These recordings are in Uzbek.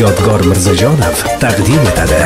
Yodgor Mirzajonov taqdim etadi.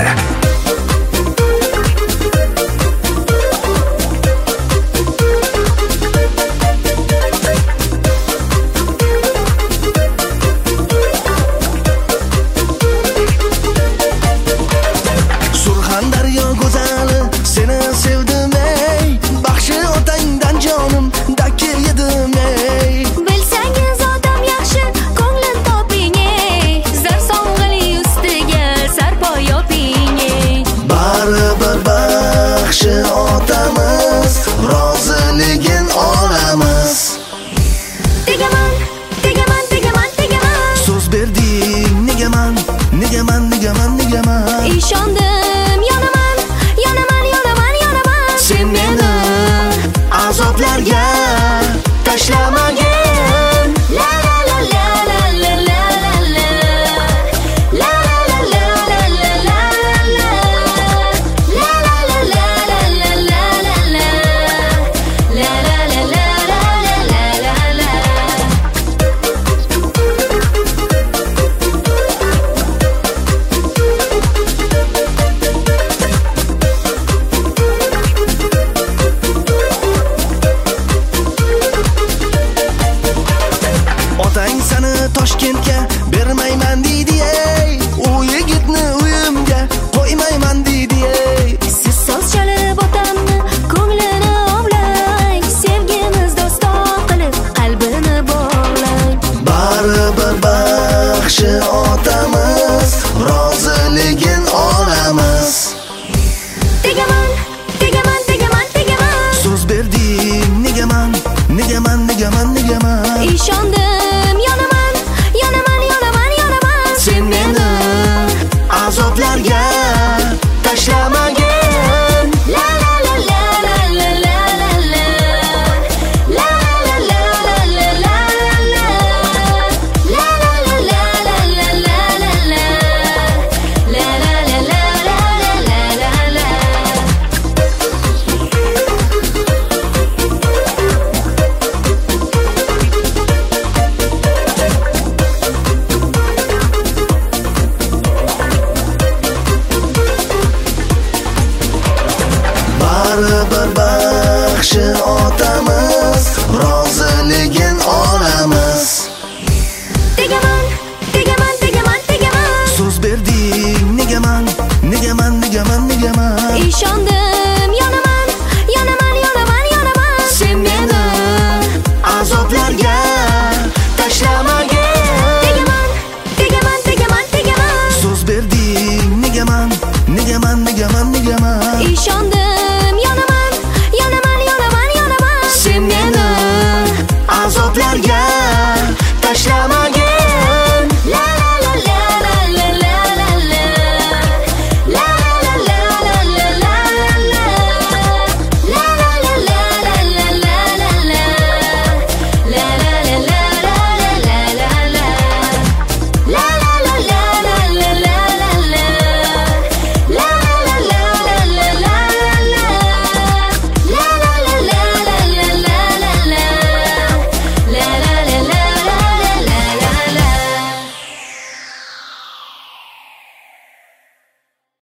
Surxondaryo go'zali, seni sevdim ey, baxshi otangdan jonim dakki yedim ey. Bilsangiz odam yaxshi, ko'nglim toping ey, zar so'ng'ili ustiga sarpo yoping ey. Baribir baxshi otamiz, roziligin olamiz. Tegaman, tegaman, tegaman, tegaman. So'z berding, negaman, negaman, negaman, negaman. Ishondim, yonaman, yonaman, yonaman, yonaman. Sen meni azoblarga tashlamagin. La la la la la la la la. La la la la la la la la. La la la la la la la la. La la la la la la la la. Otang seni Toshkentga bermayman deydi ey, u yigitni uyimga qo'ymayman deydi ey. Siz so'z chalib otamni ko'nglini ovlang, sevgimiz doston qilib qalbini bog'lang. Baribir baxshi otamiz, roziligin olamiz. Tegaman, tegaman, tegaman, tegaman. So'z berding, negaman, negaman, negaman, negaman. Ishondim, yonaman, yonaman, yonaman, yonaman. Sen meni azoblarga tashlamagin.